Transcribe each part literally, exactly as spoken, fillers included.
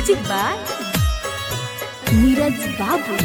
Music by Neeraj बाबू।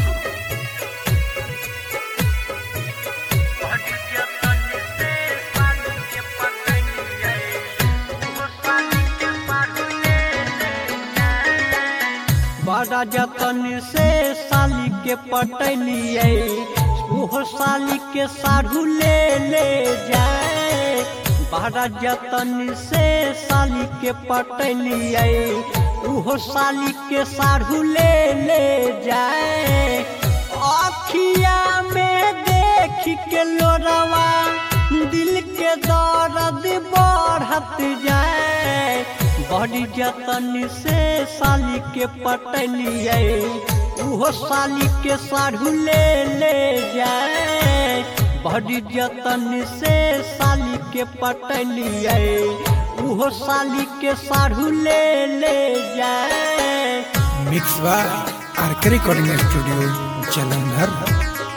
बड़ा जतन से साली के पटलिए ओहो साली के साढ़ू ले ले जाए। बड़ा जतन से साली के पटलिए ओहो साली के साढ़ू ले ले जाए। अखिया में देख के लोरवा दिल के दर्द बढ़त जाए। बड़ी जतन से साली के पटलिए ओहो साली के साढ़ू ले ले जाए। बड़ी जतन से साली के पटलिए ओहो साली के साढ़ू ले ले जाए। Mix bar RK recording studio Jalandhar.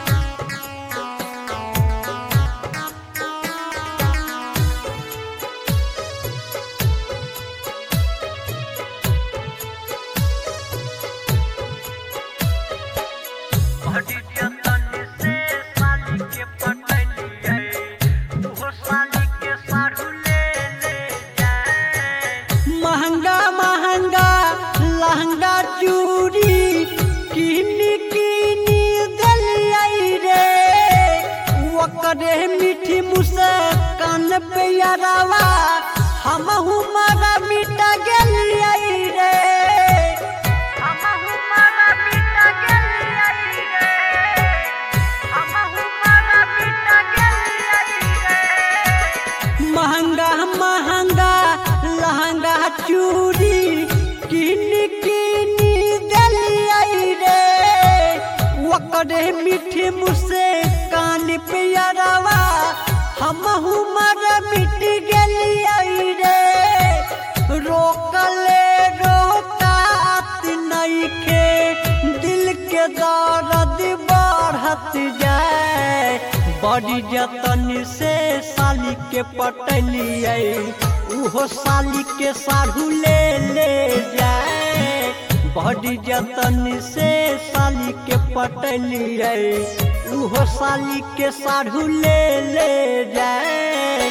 महंगा महंगा लहंगा चूड़ी किनी किनी दलियाई रे। ओकरे मीठी मुस्कान पे यारवा हमहू मारा मिटा गेलियाई रे। हमहू मारा मिटा गेलियाई रे। हमहू मारा मिटा गेलियाई रे। महंगा महंगा लहंगा चूड़ी किनी किनी दलियाई रे। ओकरे मीठी मुझसे कान पे यारवा हमहू मर मिट गेलियाई रे। रोकले रोकात नइखे दिल के दर्द बढ़त जाए। बड़ी जतन से साली के पटलिए ओहो साली के साढ़ू ले ले जाए। बड़ी जतन से साली के पटलिए ओहो साली के साढ़ू ले ले जाए।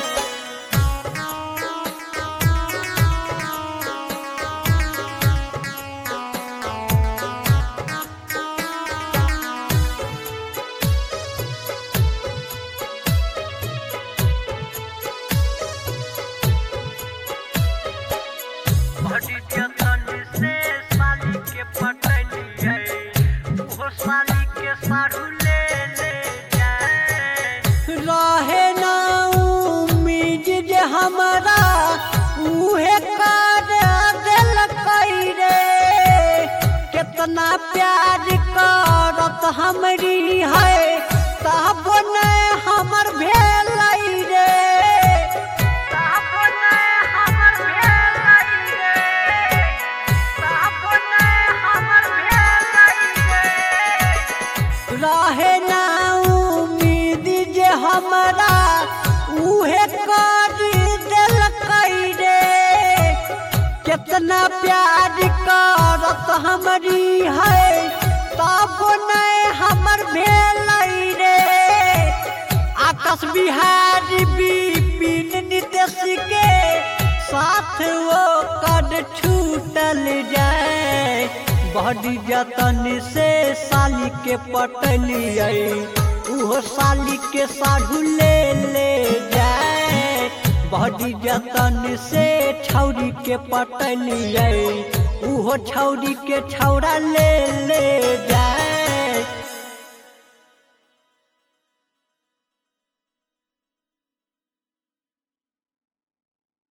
बड़ी जतन से साली के पटलिए ओहो साली के साढ़ू ले ले जाए। रहे ना उम्मीद जे हमरा उहे कर देलकै रे। कितना प्यार करत हमरी है तब न हमर भेलै रे। रहे ना उम्मीद जे हमरा उहे कर देलकै रे। कितना प्यार करत हमरी है तब न हमर भेलै रे। आकाश बिहारी विपिन नितेश के साथ वो कद छूटल जाए। बड़ी जतन से साली के पटलिए ओहो साली के साढ़ू ले ले जाए। बड़ी जतन से छौरी के पटलिए ओहो छौरी के छौरा ले ले जाए।